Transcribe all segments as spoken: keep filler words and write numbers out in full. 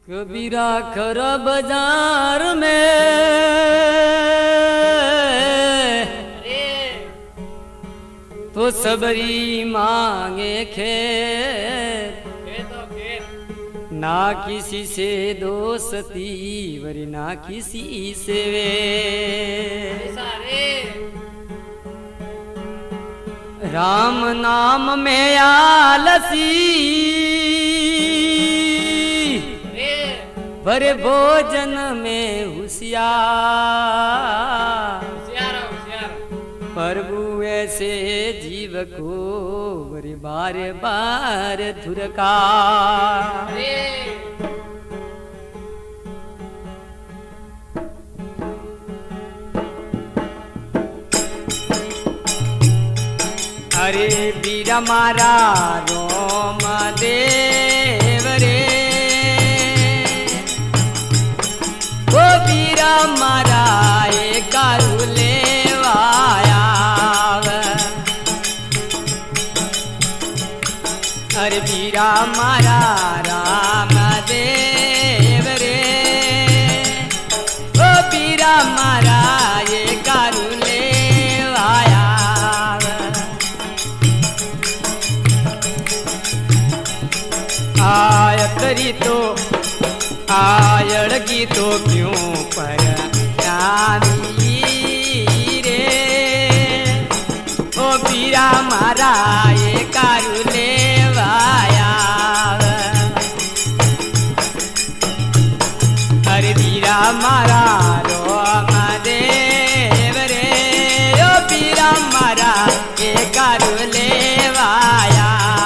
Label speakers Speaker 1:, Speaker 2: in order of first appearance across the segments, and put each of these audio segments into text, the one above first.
Speaker 1: कबीरा खर बाजार में तो सबरी मांगे खेत, ना किसी से दोस्ती वरी ना किसी से वे। राम नाम में आलसी पर भोजन में होशियार, प्रभु ऐसे जीव को बरे बार बार धुरका। अरे बीरा मारा रोम देव रे, ओ बीरा मारा ए कारू लेवाया। अरे बीरा मारा राम देव रे, ओ बीरा मारा ए कारू लेवाया। आयतरी तो आयड़गी तो क्यों पर नामी रे, ओ बीरा मारा ये कारू लेवाया। अरे बीरा मारा रोम देव रे, ओ बीरा मारा ये कारू लेवाया।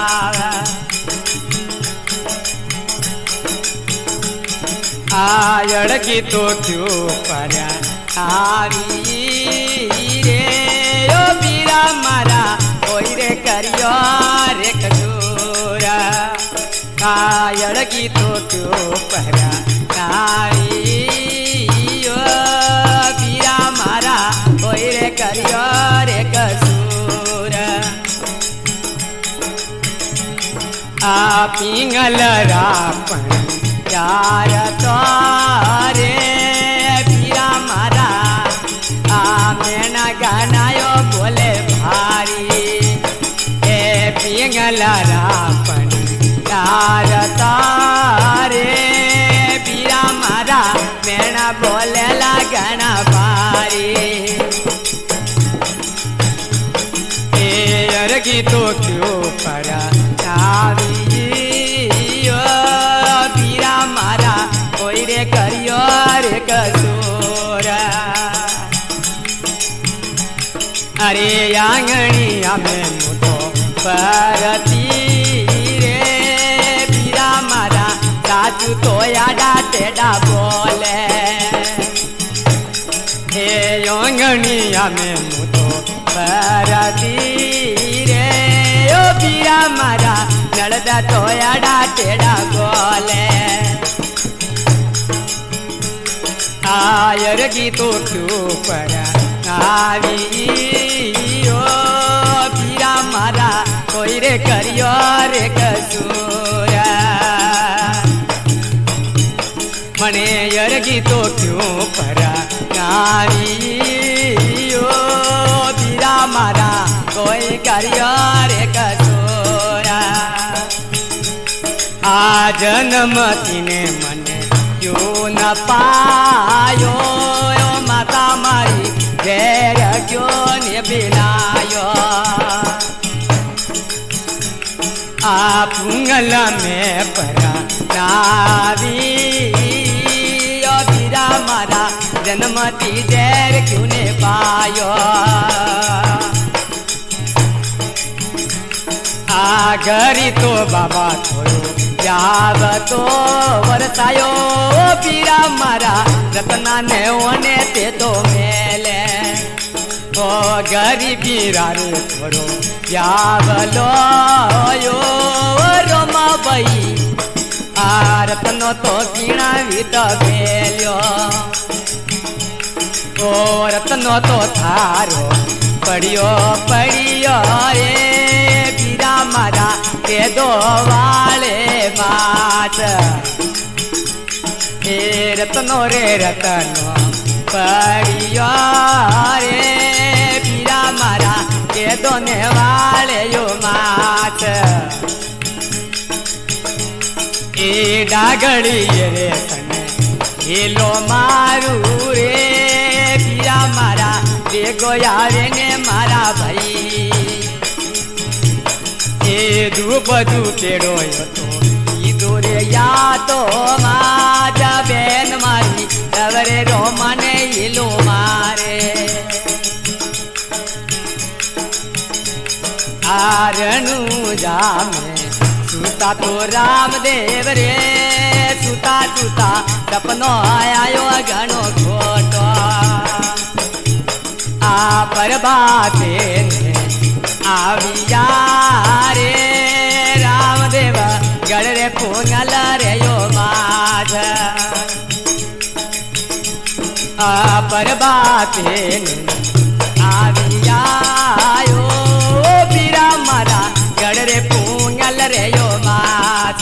Speaker 1: आयड़गी तो क्यों पर आवी रे, ओ बीरा मारा ओई रे करियो रे कजूरा। आयड़गी तो क्यों पर आवी, ओ बीरा मारा ओई रे करियो रे कजूरा। आ पिंगल रापण यार तारे बीरा मारा आमेना गानायो बोले भारी। ए पिंगला रापण यार तारे बीरा मारा मेना बोले ला गाना भारी। ए अरगी तो क्यों पर आवी, मारा कोई रे करियो रे कसूरा। अरे आंगनिया में मुतो परती रे, बीरा मारा साचू तो याडा टेढ़ा बोले। हे आंगनिया में मुतो परती रे, ओ बीरा मारा नड़दा तो याडा टेढ़ा बोले। आयरगी तो क्यों पर आवी, ओ बीरा मारा कोई रे करियो रे कसूरा। मने यरगी तो क्यों पर आवी, ओ बीरा मारा कोई करियो रे कसूरा। आ जन्मती ने मने क्यों न पायो, ओ माता मारी घेर क्यों ने बिनायो। आप पुंगल में परा नावी, ओ बीरा मारा जन्मती जेर क्यों ने पायो। आ घरी तो बाबा थोड़ो याव तो वरसायो, ओ बीरा मारा रतना ने ओने ते तो मेले। ओ गरीबी रे थोड़ो यावलो यो रोमा बई, आ रतनो तो कीणा विद बेल्यो। ओ रतनो तो थारो पड़ियो पड़ियो रे, बीरा मारा के दो वाले बात। रत्नो रे रत्नो पड़ियो रे पीरा मारा के दोने वाले यो मात ए डागड़ी रे तने हेलो मारू रे पीरा मारा देखो यारे ने मारा भाई ए धूप धूपेड़ो यो तो रे या तो माजा बेन मारी तवरे रोमने इलो मारे आरणु जामे सुता तो रामदेव रे सुता सुता सपनो आयो घणो खोटो आ पर बाते ने आविया रे रामदेव गड़ रे पोंगल रे यो माध आ पर बाते ने आविया यो पीरा मारा गड़ रे पोंगल रे यो माध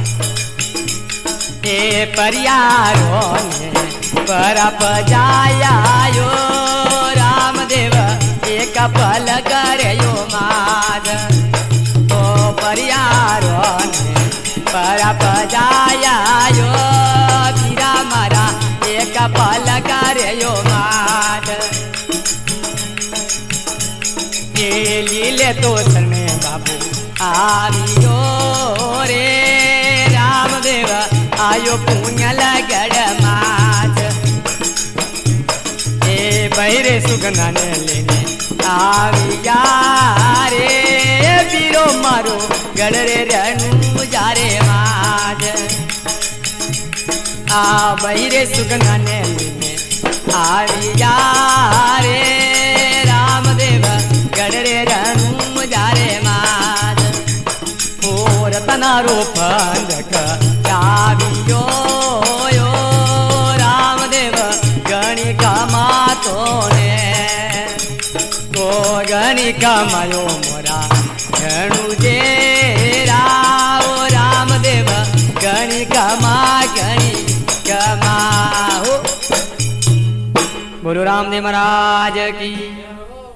Speaker 1: ए परियारो ने परप जाया यो रामदेव एक पल करे यो माध ओ परियारो ने परप जाया यो पीरा मारा एक पल करे यो माध ये लीले तो सने बाबू आवियो रे रामदेव आयो पुण्यल गढ़ माध ए बहिरे सुगना ने लेने आविया रे पीरो मारो गढ़ रे रणु जारे माध आ बहिरे सुगना ने लेने आविया रे रामदेव गढ़ रे रणु जारे माध ओ रतना रूप आवियो यो रामदेव गणी कमातो ने तो गणी कमायो मोरा घणु जे राव रामदेव गणी कमा गणी कमाओ। बोलो रामदेव महाराज की।